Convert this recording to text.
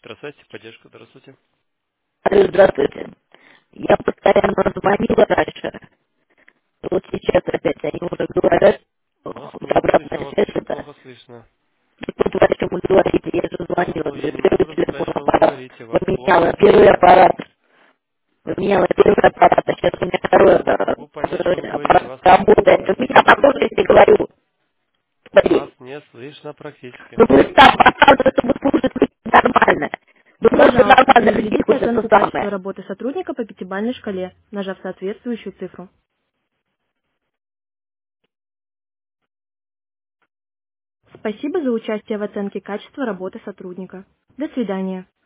Здравствуйте, поддержка, здравствуйте. Алло, здравствуйте. Я постоянно звонила раньше. Вот сейчас опять они уже говорят, Вас вот не слышно, обратная вас связь очень это. плохо слышно. И тут вы о чем вы говорите, я же звонила, Ну, я для не могу первый разобрать, телефон что вы аппарат говорите, вас плохо поменяла, первый слышно. аппарат, поменяла первый аппарат, а сейчас у меня второй Не аппарат. могу понять, что вы говорите, Аппарат вас работает. плохо У меня слышно. потом, если говорю, Вас смотри, не слышно практически. ну вы там показываете, что вы слушаете нормально. Вы можете Пожалуйста, нормально людей произведите хоть это оценку качества самое. работы сотрудника по пятибалльной шкале, нажав соответствующую цифру. Спасибо за участие в оценке качества работы сотрудника. До свидания.